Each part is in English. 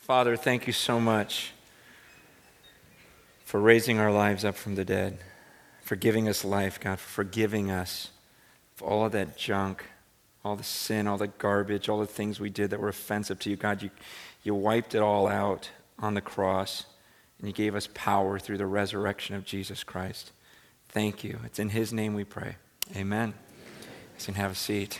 Father, thank you so much for raising our lives up from the dead, for giving us life, God, for forgiving us for all of that junk, all the sin, all the garbage, all the things we did that were offensive to you. God, you wiped it all out on the cross, and you gave us power through the resurrection of Jesus Christ. Thank you. It's in his name we pray. Amen. You can have a seat.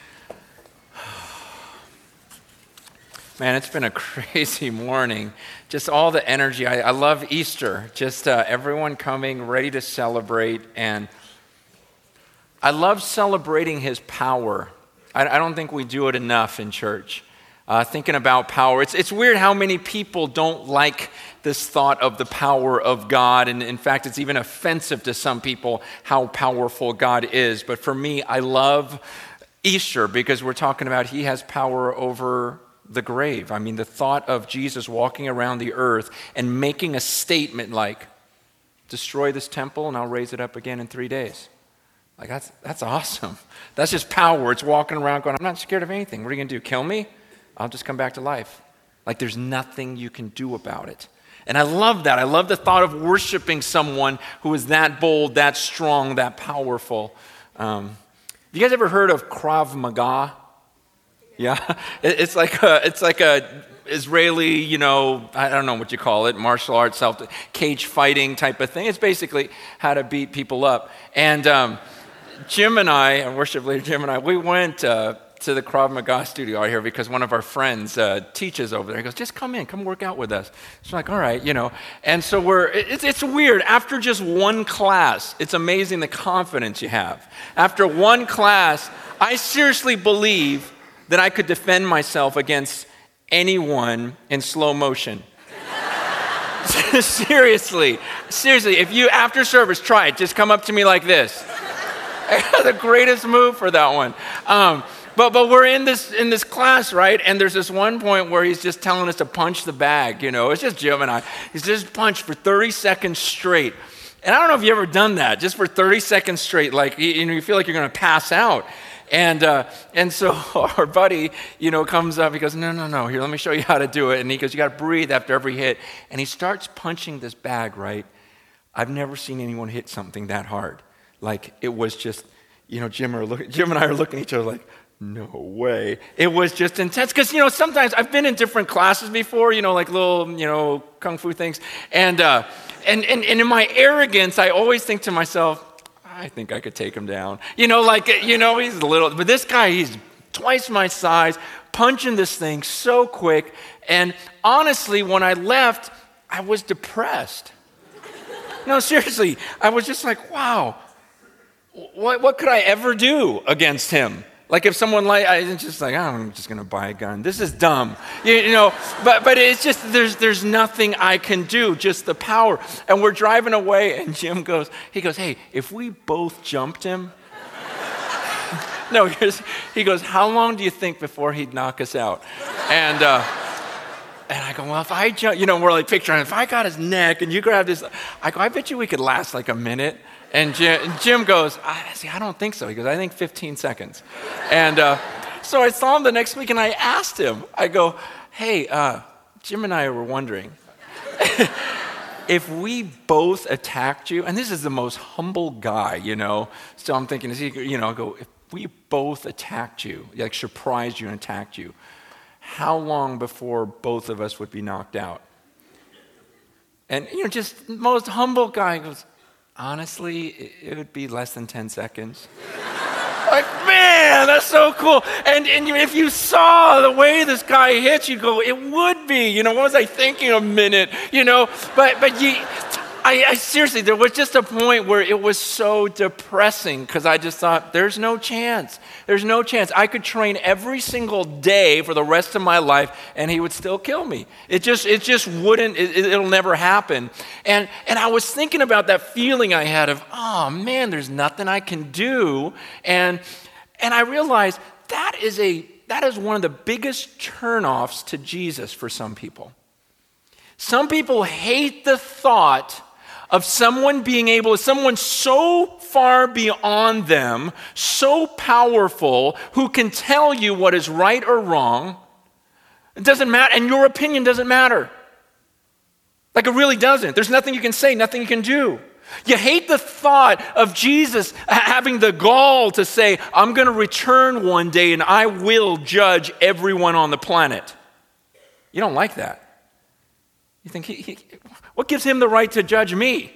Man, it's been a crazy morning. Just all the energy. I love Easter. Just everyone coming, ready to celebrate. And I love celebrating his power. I don't think we do it enough in church. Thinking about power. It's weird how many people don't like this thought of the power of God. And in fact, it's even offensive to some people how powerful God is. But for me, I love Easter because we're talking about he has power over the grave. I mean, the thought of Jesus walking around the earth and making a statement like, destroy this temple and I'll raise it up again in 3 days. Like, that's awesome. That's just power. It's walking around going, I'm not scared of anything. What are you going to do, kill me? I'll just come back to life. Like, there's nothing you can do about it. And I love that. I love the thought of worshiping someone who is that bold, that strong, that powerful. Have you guys ever heard of Krav Maga? Yeah, it's like a Israeli, I don't know what you call it, martial arts, cage fighting type of thing. It's basically how to beat people up. And Jim and I, worship leader Jim and I, we went to the Krav Maga studio out here because one of our friends teaches over there. He goes, just come work out with us. So we're like, all right, And so it's weird. After just one class, it's amazing the confidence you have. After one class, I seriously believe that I could defend myself against anyone in slow motion. Seriously, if you, after service, try it. Just come up to me like this. The greatest move for that one. But we're in this class, right? And there's this one point where he's just telling us to punch the bag, It's just Jim and I. He's just punched for 30 seconds straight. And I don't know if you've ever done that, just for 30 seconds straight. Like, you feel like you're going to pass out. And so our buddy, comes up, he goes, no, here, let me show you how to do it. And he goes, you got to breathe after every hit. And he starts punching this bag, right? I've never seen anyone hit something that hard. Like, it was just, Jim and I are looking at each other like, no way. It was just intense. Because, sometimes I've been in different classes before, like little, kung fu things. And in my arrogance, I always think to myself, I think I could take him down. He's a little, but this guy, he's twice my size, punching this thing so quick. And honestly, when I left, I was depressed. No, seriously, I was just like, wow, what could I ever do against him? Like if someone I'm just like, I'm just going to buy a gun. This is dumb, but it's just, there's nothing I can do, just the power. And we're driving away and Jim goes, hey, if we both jumped him, he goes, how long do you think before he'd knock us out? And I go, well, if I jump, we're like picturing, if I got his neck and you grab this, I go, I bet you we could last like a minute. And Jim goes, I don't think so. He goes, I think 15 seconds. And so I saw him the next week and I asked him, I go, hey, Jim and I were wondering, if we both attacked you, and this is the most humble guy, so I'm thinking, I go, if we both attacked you, like surprised you and attacked you, how long before both of us would be knocked out? And, just most humble guy goes, honestly, it would be less than 10 seconds. Like, man, that's so cool. And if you saw the way this guy hits, you go, it would be. What was I thinking a minute? But I seriously, there was just a point where it was so depressing because I just thought, there's no chance. There's no chance. I could train every single day for the rest of my life and he would still kill me. It just wouldn't, it'll never happen. And I was thinking about that feeling I had of, oh man, there's nothing I can do. And I realized that is one of the biggest turnoffs to Jesus for some people. Some people hate the thought of someone so far beyond them, so powerful, who can tell you what is right or wrong, It doesn't matter, and your opinion doesn't matter. Like it really doesn't. There's nothing you can say, nothing you can do. You hate the thought of Jesus having the gall to say, I'm going to return one day and I will judge everyone on the planet. You don't like that. You think, what gives him the right to judge me?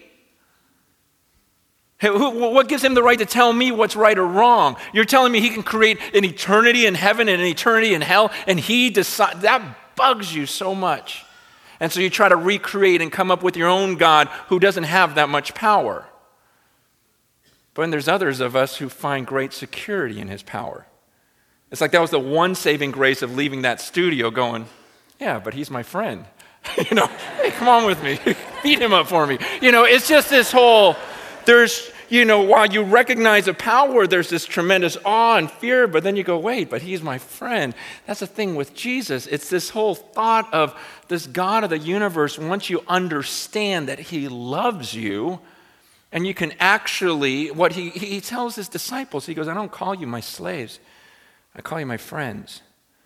What gives him the right to tell me what's right or wrong? You're telling me he can create an eternity in heaven and an eternity in hell, and he decides. That bugs you so much. And so you try to recreate and come up with your own God who doesn't have that much power. But then there's others of us who find great security in his power. It's like that was the one saving grace of leaving that studio going, yeah, but he's my friend. Hey, come on with me. Beat him up for me. It's just this whole, while you recognize the power, there's this tremendous awe and fear, but then you go, wait, but he's my friend. That's the thing with Jesus. It's this whole thought of this God of the universe, once you understand that he loves you, and you can actually, what he tells his disciples, he goes, I don't call you my slaves, I call you my friends.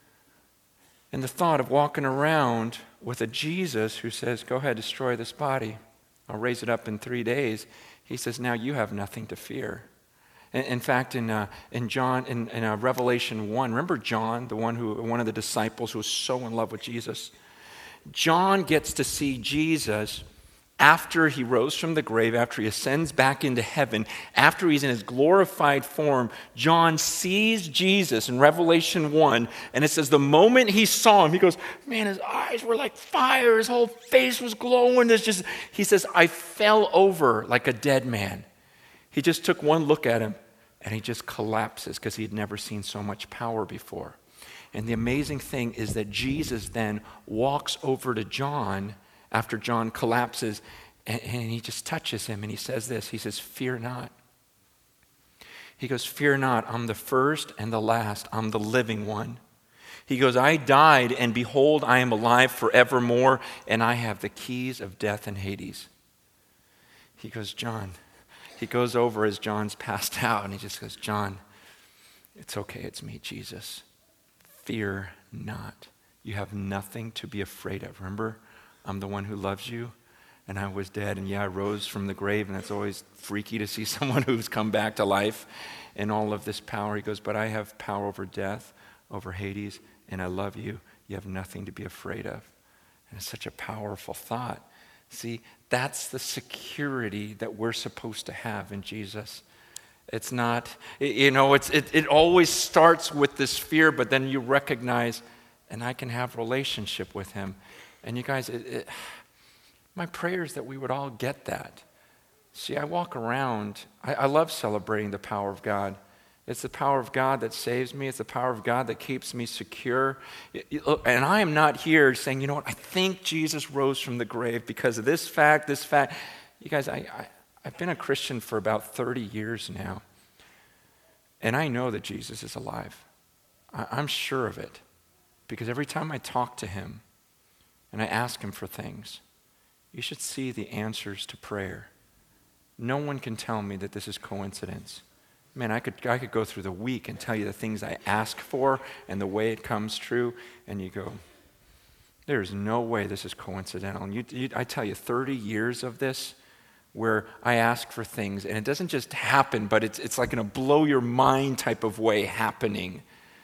And the thought of walking around with a Jesus who says, go ahead, destroy this body, I'll raise it up in 3 days. He says, now you have nothing to fear. In fact, in Revelation 1, remember John, one of the disciples who was so in love with Jesus? John gets to see Jesus after he rose from the grave, after he ascends back into heaven, after he's in his glorified form. John sees Jesus in Revelation 1, and it says the moment he saw him, he goes, man, his eyes were like fire, his whole face was glowing. He says, I fell over like a dead man. He just took one look at him, and he just collapses because he had never seen so much power before. And the amazing thing is that Jesus then walks over to John after John collapses, and he just touches him, and he says this. He says, fear not. He goes, fear not. I'm the first and the last. I'm the living one. He goes, I died, and behold, I am alive forevermore, and I have the keys of death and Hades. He goes, John. He goes over as John's passed out, and he just goes, John, it's okay. It's me, Jesus. Fear not. You have nothing to be afraid of. Remember? I'm the one who loves you, and I was dead, and I rose from the grave, and it's always freaky to see someone who's come back to life and all of this power. He goes, but I have power over death, over Hades, and I love you. You have nothing to be afraid of. And it's such a powerful thought. See, that's the security that we're supposed to have in Jesus. It's not, it always starts with this fear, but then you recognize, and I can have relationship with him. And you guys, my prayer is that we would all get that. See, I walk around, I love celebrating the power of God. It's the power of God that saves me. It's the power of God that keeps me secure. And I am not here saying, you know what, I think Jesus rose from the grave because of this fact. You guys, I've been a Christian for about 30 years now. And I know that Jesus is alive. I'm sure of it. Because every time I talk to him, and I ask him for things, you should see the answers to prayer. No one can tell me that this is coincidence. Man, I could go through the week and tell you the things I ask for and the way it comes true, and you go, there's no way this is coincidental. And I tell you, 30 years of this where I ask for things, and it doesn't just happen, but it's like in a blow your mind type of way happening.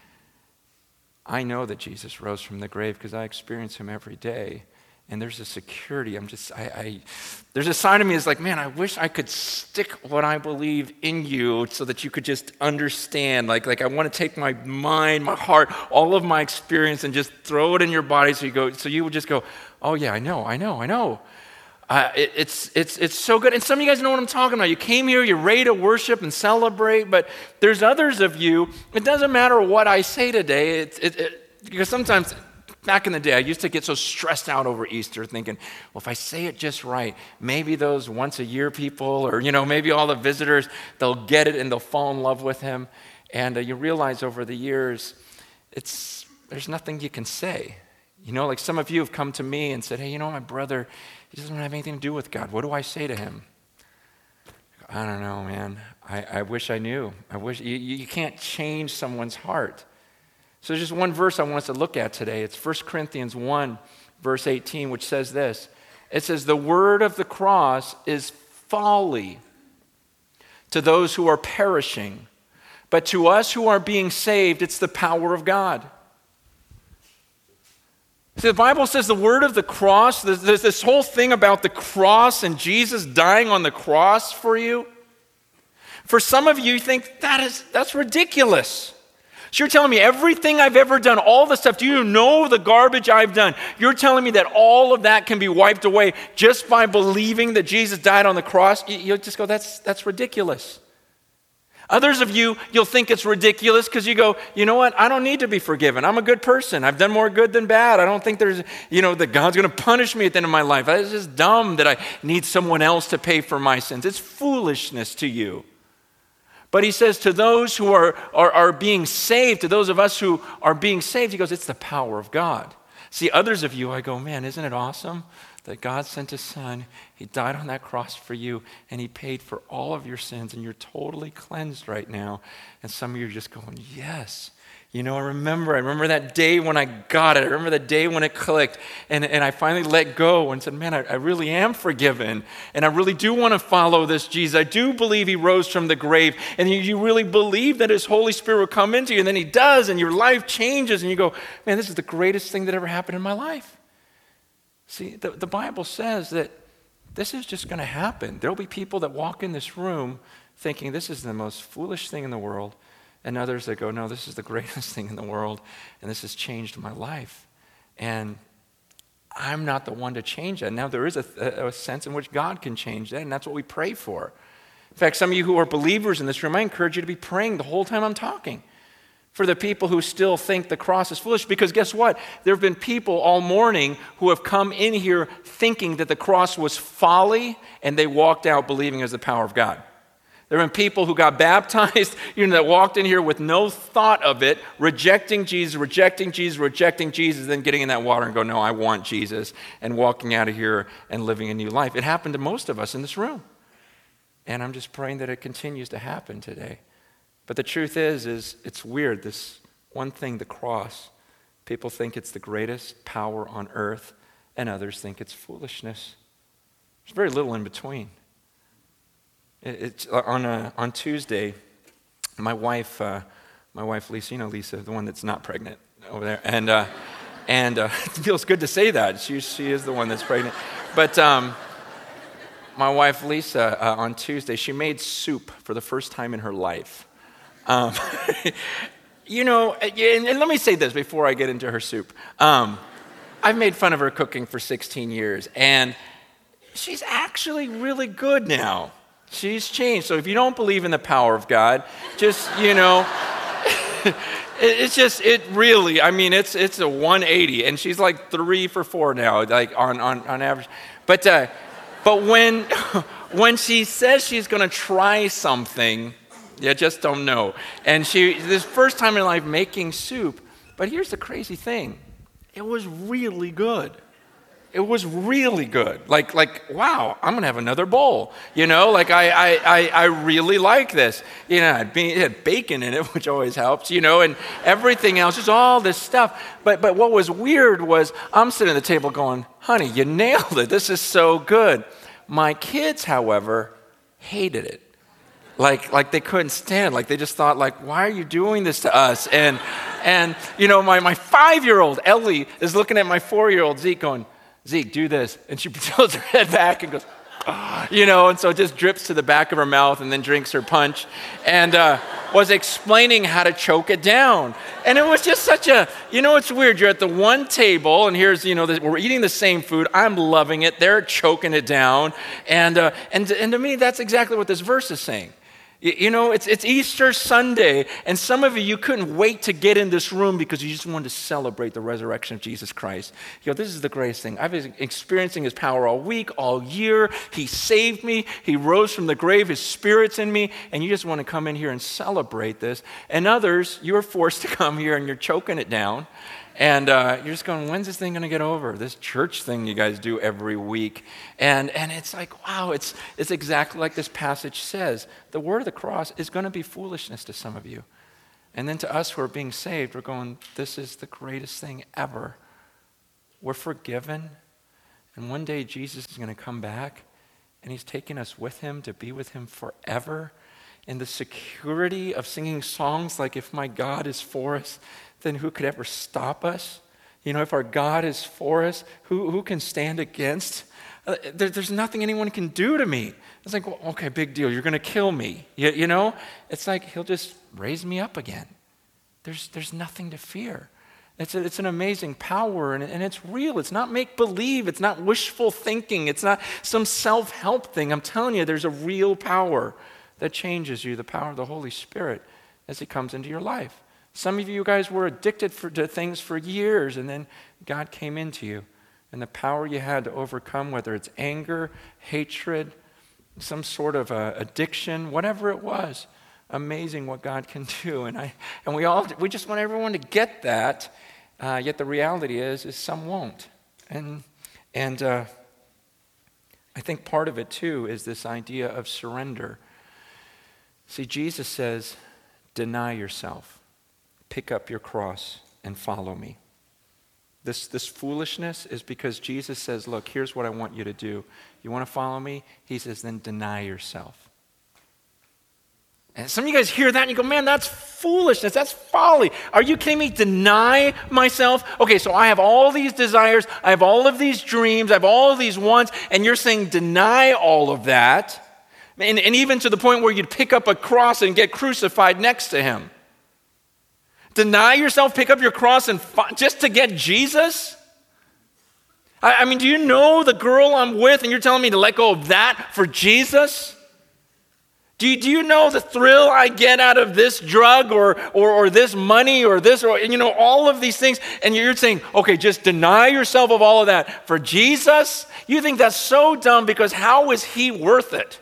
I know that Jesus rose from the grave because I experience him every day. And there's a security. There's a side of me that's like, man, I wish I could stick what I believe in you so that you could just understand. Like I want to take my mind, my heart, all of my experience and just throw it in your body so you would just go, oh yeah, I know. It's so good. And some of you guys know what I'm talking about. You came here, you're ready to worship and celebrate, but there's others of you, it doesn't matter what I say today, because sometimes back in the day, I used to get so stressed out over Easter thinking, well, if I say it just right, maybe those once a year people or, maybe all the visitors, they'll get it and they'll fall in love with him. And you realize over the years, there's nothing you can say. Like some of you have come to me and said, hey, my brother, he doesn't have anything to do with God. What do I say to him? I don't know, man. I wish I knew. I wish you can't change someone's heart. So there's just one verse I want us to look at today. It's 1 Corinthians 1, verse 18, which says this. It says, the word of the cross is folly to those who are perishing, but to us who are being saved, it's the power of God. See, the Bible says the word of the cross, there's this whole thing about the cross and Jesus dying on the cross for you. For some of you think that's ridiculous. So you're telling me everything I've ever done, all the stuff, do you know the garbage I've done? You're telling me that all of that can be wiped away just by believing that Jesus died on the cross? You'll just go, that's ridiculous. Others of you, you'll think it's ridiculous because you go, you know what? I don't need to be forgiven. I'm a good person. I've done more good than bad. I don't think there's, that God's going to punish me at the end of my life. It's just dumb that I need someone else to pay for my sins. It's foolishness to you. But he says to those who are being saved, to those of us who are being saved, he goes, it's the power of God. See, others of you, I go, man, isn't it awesome that God sent his son, he died on that cross for you, and he paid for all of your sins, and you're totally cleansed right now. And some of you are just going, yes. I remember that day when I got it. I remember that day when it clicked, and I finally let go and said, man, I really am forgiven, and I really do want to follow this Jesus. I do believe he rose from the grave, and you really believe that his Holy Spirit will come into you, and then he does, and your life changes, and you go, man, this is the greatest thing that ever happened in my life. See, the Bible says that this is just going to happen. There'll be people that walk in this room thinking this is the most foolish thing in the world, and others that go, no, this is the greatest thing in the world, and this has changed my life. And I'm not the one to change that. Now, there is a sense in which God can change that, and that's what we pray for. In fact, some of you who are believers in this room, I encourage you to be praying the whole time I'm talking for the people who still think the cross is foolish, because guess what? There have been people all morning who have come in here thinking that the cross was folly, and they walked out believing it was the power of God. There have been people who got baptized, that walked in here with no thought of it, rejecting Jesus, then getting in that water and go, no, I want Jesus, and walking out of here and living a new life. It happened to most of us in this room. And I'm just praying that it continues to happen today. But the truth is it's weird. This one thing, the cross, people think it's the greatest power on earth, and others think it's foolishness. There's very little in between. It's on Tuesday, my wife Lisa, Lisa, the one that's not pregnant over there, and it feels good to say that she is the one that's pregnant. But my wife Lisa on Tuesday, she made soup for the first time in her life. And let me say this before I get into her soup. I've made fun of her cooking for 16 years, and she's actually really good now. She's changed. So if you don't believe in the power of God, just, it's a 180. And she's like 3 for 4 now, like on average. But when she says she's going to try something, you just don't know. And this first time in her life making soup, but here's the crazy thing. It was really good. It was really good. Like, wow, I'm going to have another bowl. I really like this. It had bacon in it, which always helps, and everything else, just all this stuff. But what was weird was I'm sitting at the table going, honey, you nailed it. This is so good. My kids, however, hated it. Like they couldn't stand, like they just thought, like, why are you doing this to us? And my 5-year-old Ellie is looking at my 4-year-old Zeke going, Zeke, do this. And she tilts her head back and goes, and so it just drips to the back of her mouth and then drinks her punch. And was explaining how to choke it down. And it was just such it's weird. You're at the one table and here's, we're eating the same food. I'm loving it. They're choking it down. And to me, that's exactly what this verse is saying. It's Easter Sunday, and some of you couldn't wait to get in this room because you just wanted to celebrate the resurrection of Jesus Christ. This is the greatest thing. I've been experiencing his power all week, all year. He saved me. He rose from the grave. His Spirit's in me, and you just want to come in here and celebrate this. And others, you are forced to come here, and you're choking it down. And you're just going, when's this thing going to get over? This church thing you guys do every week. And it's like, wow, it's exactly like this passage says. The word of the cross is going to be foolishness to some of you. And then to us who are being saved, we're going, this is the greatest thing ever. We're forgiven. And one day Jesus is going to come back, and he's taking us with him to be with him forever. In the security of singing songs like, if my God is for us, then who could ever stop us? You know, if our God is for us, who can stand against? There's nothing anyone can do to me. It's like, well, okay, big deal. You're going to kill me. You know? It's like he'll just raise me up again. There's nothing to fear. It's an amazing power, and it's real. It's not make-believe. It's not wishful thinking. It's not some self-help thing. I'm telling you, there's a real power that changes you, the power of the Holy Spirit as he comes into your life. Some of you guys were addicted to things for years, and then God came into you. And the power you had to overcome, whether it's anger, hatred, some sort of addiction, whatever it was, amazing what God can do. And we just want everyone to get that. Yet the reality is some won't. And I think part of it too is this idea of surrender. See, Jesus says, deny yourself, pick up your cross, and follow me. This foolishness is because Jesus says, look, here's what I want you to do. You want to follow me? He says, then deny yourself. And some of you guys hear that and you go, man, that's foolishness. That's folly. Are you kidding me? Deny myself? Okay, so I have all these desires. I have all of these dreams. I have all of these wants. And you're saying deny all of that. And even to the point where you'd pick up a cross and get crucified next to him. Deny yourself, pick up your cross, and just to get Jesus? I mean, do you know the girl I'm with and you're telling me to let go of that for Jesus? Do you know the thrill I get out of this drug or this money or this, or, you know, all of these things? And you're saying, okay, just deny yourself of all of that for Jesus? You think that's so dumb, because how is he worth it?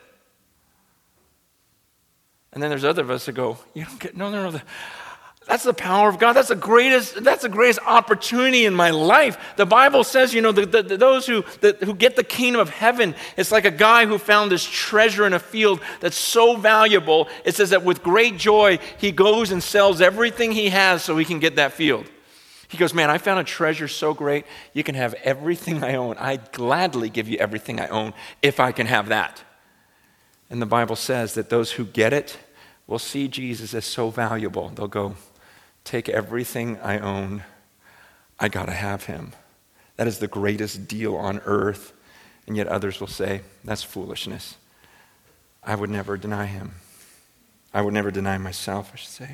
And then there's other of us that go, you don't get, no. That's the power of God. That's the greatest opportunity in my life. The Bible says, you know, those who get the kingdom of heaven, it's like a guy who found this treasure in a field that's so valuable. It says that with great joy, he goes and sells everything he has so he can get that field. He goes, man, I found a treasure so great, you can have everything I own. I'd gladly give you everything I own if I can have that. And the Bible says that those who get it will see Jesus as so valuable. They'll go, take everything I own. I got to have him. That is the greatest deal on earth. And yet others will say, that's foolishness. I would never deny him. I would never deny myself, I should say.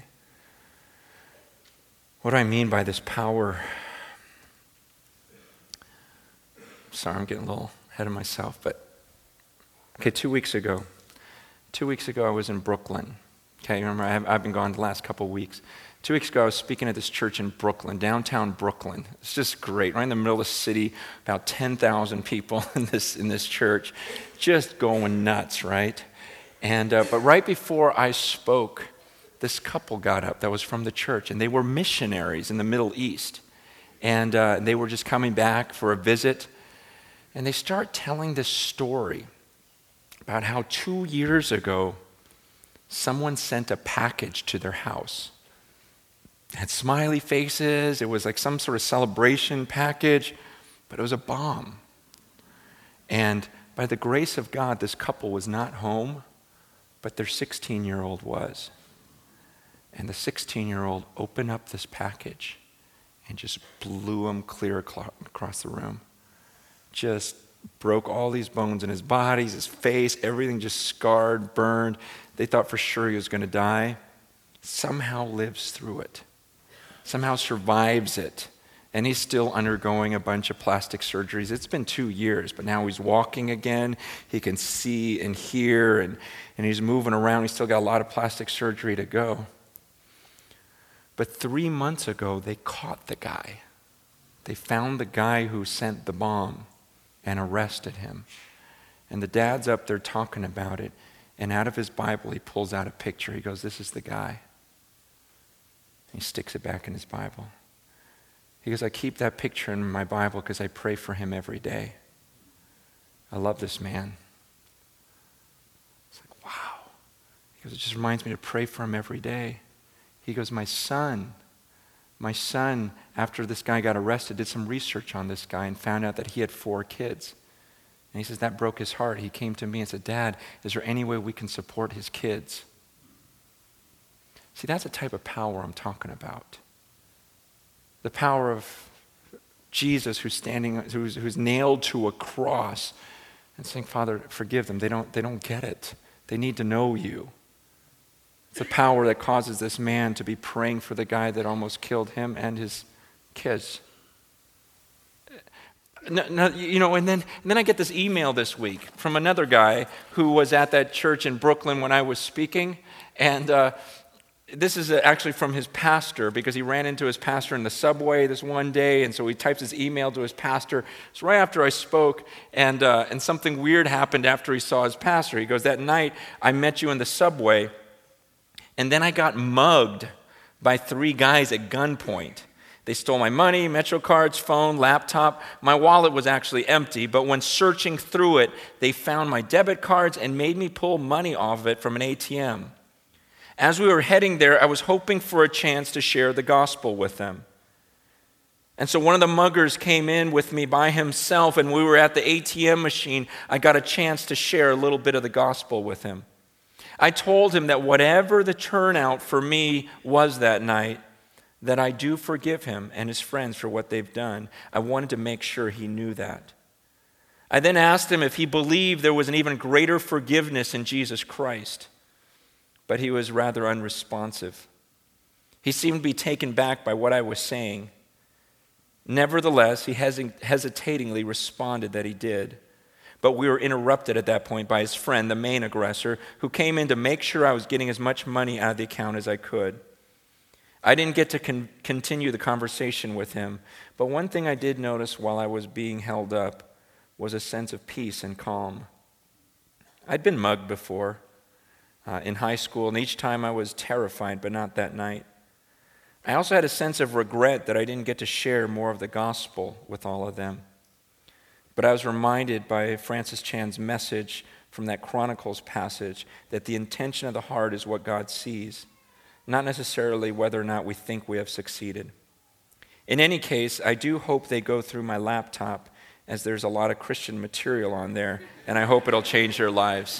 What do I mean by this power? Sorry, I'm getting a little ahead of myself, but okay, 2 weeks ago I was in Brooklyn. Okay, remember, I've been gone the last couple of weeks. 2 weeks ago, I was speaking at this church in Brooklyn, downtown Brooklyn. It's just great, right in the middle of the city, about 10,000 people in this church, just going nuts, right? And but right before I spoke, this couple got up that was from the church, and they were missionaries in the Middle East. And they were just coming back for a visit, and they start telling this story about how 2 years ago, someone sent a package to their house. It had smiley faces. It was like some sort of celebration package, but it was a bomb. And by the grace of God, this couple was not home, but their 16-year-old was. And the 16-year-old opened up this package and just blew him clear across the room. Just broke all these bones in his body, his face, everything just scarred, burned. They thought for sure he was going to die. Somehow lives through it. Somehow survives it. And he's still undergoing a bunch of plastic surgeries. It's been 2 years, but now he's walking again. He can see and hear, and he's moving around. He's still got a lot of plastic surgery to go. But 3 months ago, they caught the guy. They found the guy who sent the bomb and arrested him. And the dad's up there talking about it. And out of his Bible, he pulls out a picture. He goes, this is the guy. He sticks it back in his Bible. He goes, I keep that picture in my Bible because I pray for him every day. I love this man. It's like, wow. He goes, it just reminds me to pray for him every day. He goes, my son, after this guy got arrested, did some research on this guy and found out that he had 4 kids. And he says that broke his heart. He came to me and said, Dad, is there any way we can support his kids? See, that's the type of power I'm talking about. The power of Jesus who's nailed to a cross and saying, Father, forgive them. They don't get it. They need to know you. It's the power that causes this man to be praying for the guy that almost killed him and his kids. No, and then I get this email this week from another guy who was at that church in Brooklyn when I was speaking, and this is actually from his pastor, because he ran into his pastor in the subway this one day, and so he types his email to his pastor. It's right after I spoke, and something weird happened after he saw his pastor. He goes, that night I met you in the subway, and then I got mugged by 3 guys at gunpoint. They stole my money, Metro cards, phone, laptop. My wallet was actually empty, but when searching through it, they found my debit cards and made me pull money off of it from an ATM. As we were heading there, I was hoping for a chance to share the gospel with them. And so one of the muggers came in with me by himself, and we were at the ATM machine. I got a chance to share a little bit of the gospel with him. I told him that whatever the turnout for me was that night, that I do forgive him and his friends for what they've done. I wanted to make sure he knew that. I then asked him if he believed there was an even greater forgiveness in Jesus Christ, but he was rather unresponsive. He seemed to be taken back by what I was saying. Nevertheless, he hesitatingly responded that he did. But we were interrupted at that point by his friend, the main aggressor, who came in to make sure I was getting as much money out of the account as I could. I didn't get to continue the conversation with him, but one thing I did notice while I was being held up was a sense of peace and calm. I'd been mugged before in high school, and each time I was terrified, but not that night. I also had a sense of regret that I didn't get to share more of the gospel with all of them. But I was reminded by Francis Chan's message from that Chronicles passage that the intention of the heart is what God sees, not necessarily whether or not we think we have succeeded. In any case, I do hope they go through my laptop, as there's a lot of Christian material on there, and I hope it'll change their lives.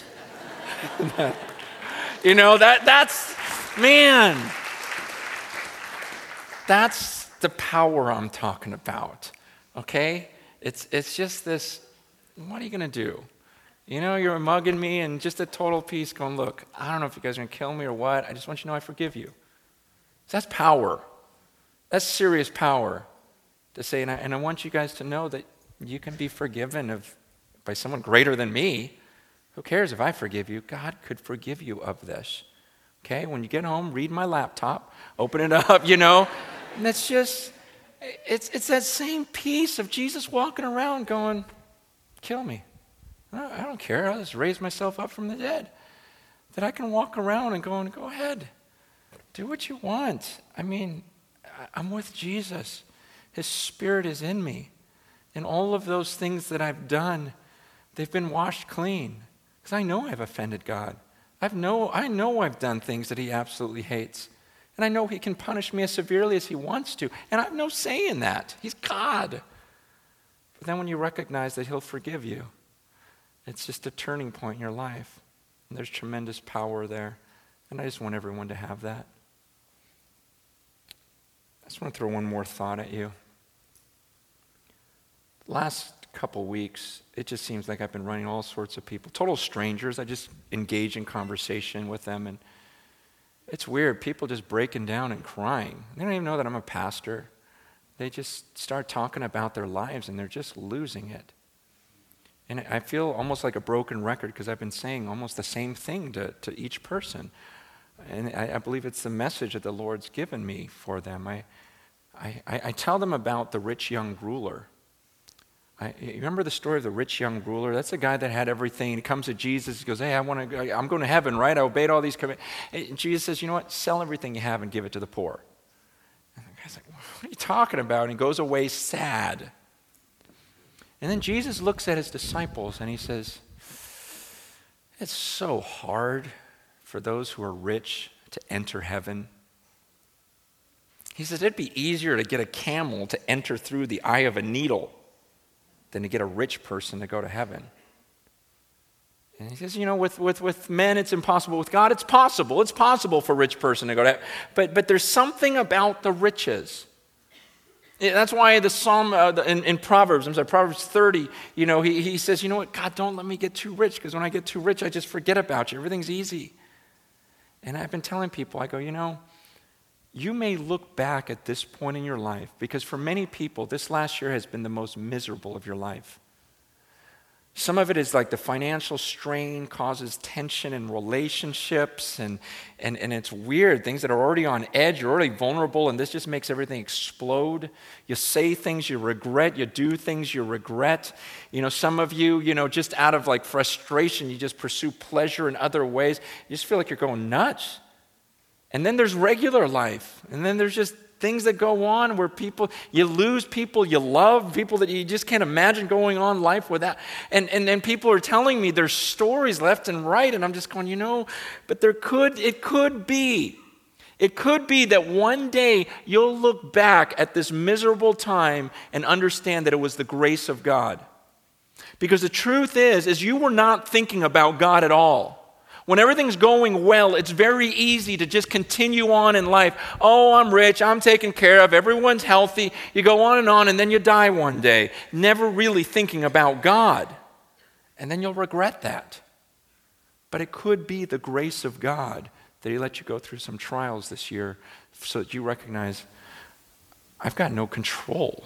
That's the power I'm talking about, okay? It's just this, what are you going to do? You're mugging me and just a total peace going, look, I don't know if you guys are going to kill me or what. I just want you to know I forgive you. That's power. That's serious power to say, and I want you guys to know that you can be forgiven by someone greater than me. Who cares if I forgive you? God could forgive you of this. Okay? When you get home, read my laptop, open it up, and it's just, it's that same peace of Jesus walking around going, kill me. I don't care. I'll just raise myself up from the dead. That I can walk around and go ahead. Do what you want. I'm with Jesus. His Spirit is in me. And all of those things that I've done, they've been washed clean. Because I know I've offended God. I know I've done things that he absolutely hates. And I know he can punish me as severely as he wants to. And I have no say in that. He's God. But then when you recognize that he'll forgive you, it's just a turning point in your life. And there's tremendous power there. And I just want everyone to have that. I just want to throw one more thought at you. The last couple weeks, it just seems like I've been running all sorts of people, total strangers. I just engage in conversation with them, and it's weird. People just breaking down and crying. They don't even know that I'm a pastor. They just start talking about their lives, and they're just losing it. And I feel almost like a broken record because I've been saying almost the same thing to each person. And I believe it's the message that the Lord's given me for them. I tell them about the rich young ruler. You remember the story of the rich young ruler? That's the guy that had everything. He comes to Jesus. He goes, hey, I'm going to heaven, right? I obeyed all these commands. And Jesus says, you know what? Sell everything you have and give it to the poor. And the guy's like, what are you talking about? And he goes away sad. And then Jesus looks at his disciples and he says, it's so hard for those who are rich to enter heaven. He says it'd be easier to get a camel to enter through the eye of a needle than to get a rich person to go to heaven. And he says, with men it's impossible. With God it's possible. It's possible for a rich person to go to heaven. But there's something about the riches. That's why the Psalm in Proverbs 30, he says, you know what, God, don't let me get too rich, because when I get too rich, I just forget about you. Everything's easy. And I've been telling people, I go, you may look back at this point in your life, because for many people, this last year has been the most miserable of your life. Some of it is like the financial strain causes tension in relationships, and it's weird. Things that are already on edge, you're already vulnerable, and this just makes everything explode. You say things you regret, you do things you regret. Some of you, just out of like frustration, you just pursue pleasure in other ways. You just feel like you're going nuts. And then there's regular life, and then there's just things that go on where you lose people you love, people that you just can't imagine going on life without. And people are telling me there's stories left and right, and I'm just going, but it could be that one day you'll look back at this miserable time and understand that it was the grace of God. Because the truth is you were not thinking about God at all. When everything's going well, it's very easy to just continue on in life. Oh, I'm rich, I'm taken care of, everyone's healthy. You go on, and then you die one day, never really thinking about God. And then you'll regret that. But it could be the grace of God that He let you go through some trials this year so that you recognize, I've got no control.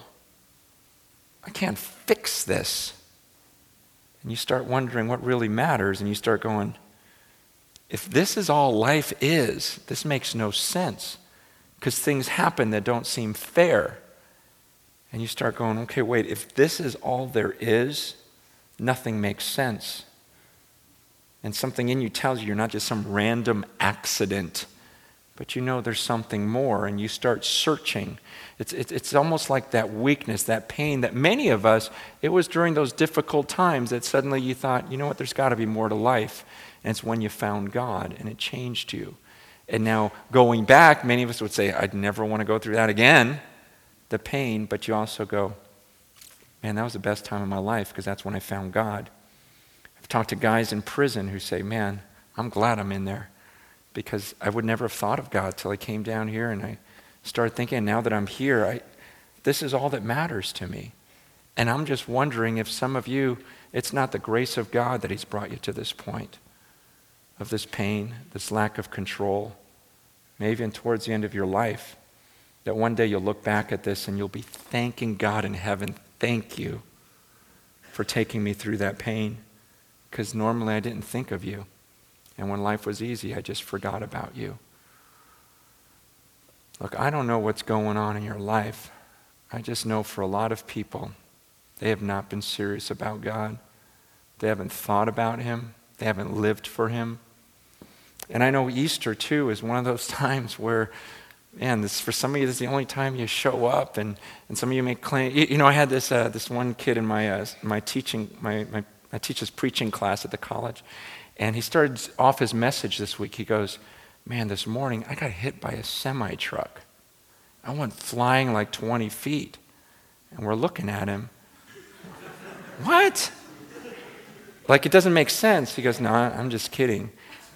I can't fix this. And you start wondering what really matters, and you start going, if this is all life is, this makes no sense, because things happen that don't seem fair. And you start going, okay, wait, if this is all there is, nothing makes sense. And something in you tells you you're not just some random accident, but there's something more, and you start searching. It's almost like that weakness, that pain that many of us, it was during those difficult times that suddenly you thought, there's got to be more to life. And it's when you found God, and it changed you. And now going back, many of us would say, I'd never want to go through that again, the pain, but you also go, man, that was the best time of my life, because that's when I found God. I've talked to guys in prison who say, man, I'm glad I'm in there, because I would never have thought of God till I came down here, and I started thinking, now that I'm here, this is all that matters to me. And I'm just wondering if some of you, it's not the grace of God that He's brought you to this point of this pain, this lack of control, maybe even towards the end of your life, that one day you'll look back at this and you'll be thanking God in heaven, thank you for taking me through that pain, because normally I didn't think of you. And when life was easy, I just forgot about you. Look, I don't know what's going on in your life. I just know for a lot of people, they have not been serious about God. They haven't thought about Him. They haven't lived for Him. And I know Easter, too, is one of those times where, man, for some of you, this is the only time you show up, and some of you may claim, I had this one kid in my teaching, I teach this preaching class at the college, and he started off his message this week. He goes, man, this morning I got hit by a semi-truck. I went flying like 20 feet. And we're looking at him. What? Like, it doesn't make sense. He goes, no, I'm just kidding.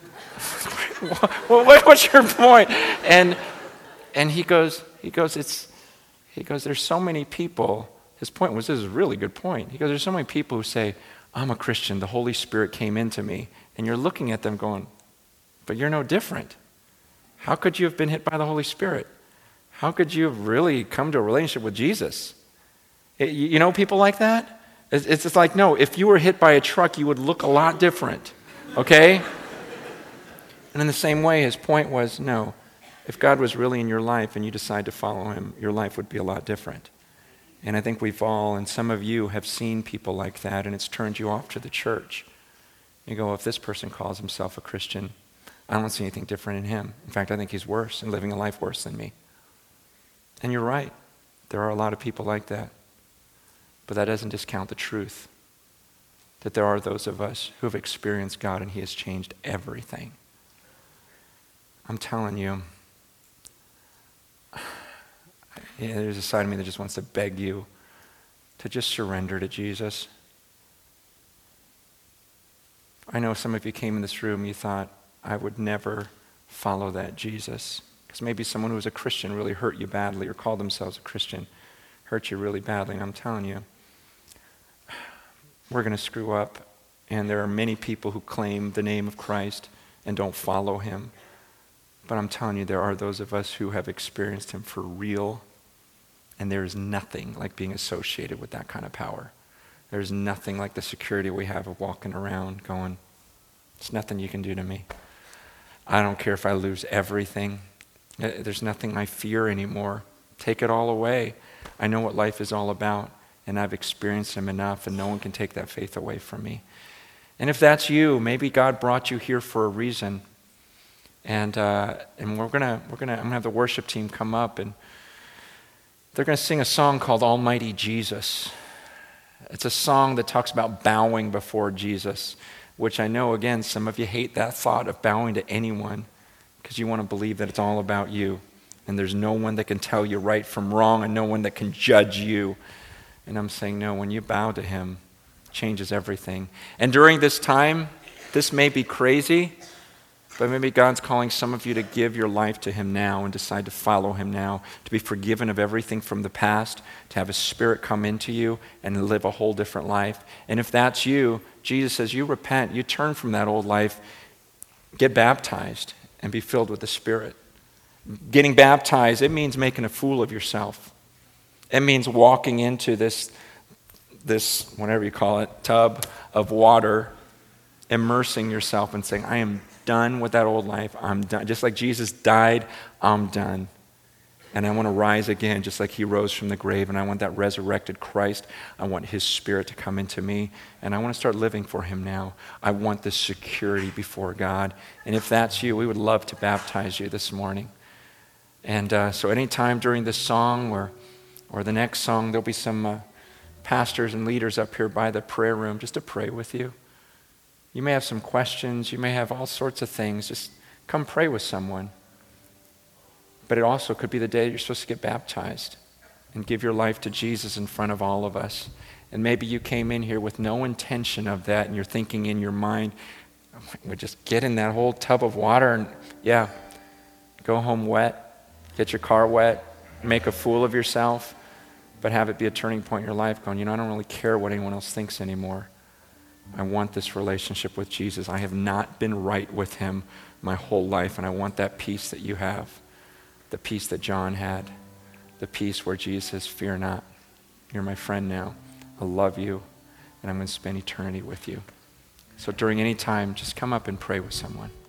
What's your point? And he goes, there's so many people. His point was, this is a really good point. He goes, there's so many people who say, I'm a Christian, the Holy Spirit came into me. And you're looking at them going, but you're no different. How could you have been hit by the Holy Spirit? How could you have really come to a relationship with Jesus? People like that? It's just like, no, if you were hit by a truck, you would look a lot different, okay? And in the same way, his point was, no, if God was really in your life and you decide to follow Him, your life would be a lot different. And I think we've all, and some of you have seen people like that, and it's turned you off to the church. You go, if this person calls himself a Christian, I don't see anything different in him. In fact, I think he's worse and living a life worse than me. And you're right. There are a lot of people like that. But that doesn't discount the truth that there are those of us who have experienced God and He has changed everything. I'm telling you, Yeah, there's a side of me that just wants to beg you to just surrender to Jesus. I know some of you came in this room, you thought, I would never follow that Jesus. Because maybe someone who was a Christian really hurt you badly, or called themselves a Christian, hurt you really badly. And I'm telling you, we're going to screw up. And there are many people who claim the name of Christ and don't follow him. But I'm telling you, there are those of us who have experienced him for real. And there is nothing like being associated with that kind of power. There's nothing like the security we have of walking around going, it's nothing you can do to me. I don't care if I lose everything. There's nothing I fear anymore. Take it all away. I know what life is all about, and I've experienced him enough, and no one can take that faith away from me. And if that's you, maybe God brought you here for a reason. And I'm gonna have the worship team come up, and they're gonna sing a song called Almighty Jesus. It's a song that talks about bowing before Jesus, which I know, again, some of you hate that thought of bowing to anyone because you want to believe that it's all about you. And there's no one that can tell you right from wrong and no one that can judge you. And I'm saying, no, when you bow to him, it changes everything. And during this time, this may be crazy, but maybe God's calling some of you to give your life to him now and decide to follow him now, to be forgiven of everything from the past, to have his Spirit come into you and live a whole different life. And if that's you, Jesus says, you repent, you turn from that old life, get baptized and be filled with the Spirit. Getting baptized, it means making a fool of yourself. It means walking into this, whatever you call it, tub of water, immersing yourself and saying, I am done with that old life. I'm done. Just like Jesus died, I'm done. And I want to rise again just like he rose from the grave. And I want that resurrected Christ. I want his Spirit to come into me. And I want to start living for him now. I want this security before God. And if that's you, we would love to baptize you this morning. And so anytime during this song or the next song, there'll be some pastors and leaders up here by the prayer room just to pray with you. You may have some questions. You may have all sorts of things. Just come pray with someone. But it also could be the day you're supposed to get baptized and give your life to Jesus in front of all of us. And maybe you came in here with no intention of that, and you're thinking in your mind, we'll just get in that whole tub of water and, yeah, go home wet, get your car wet, make a fool of yourself, but have it be a turning point in your life going, I don't really care what anyone else thinks anymore. I want this relationship with Jesus. I have not been right with him my whole life, and I want that peace that you have, the peace that John had, the peace where Jesus says, fear not. You're my friend now. I love you, and I'm going to spend eternity with you. So during any time, just come up and pray with someone.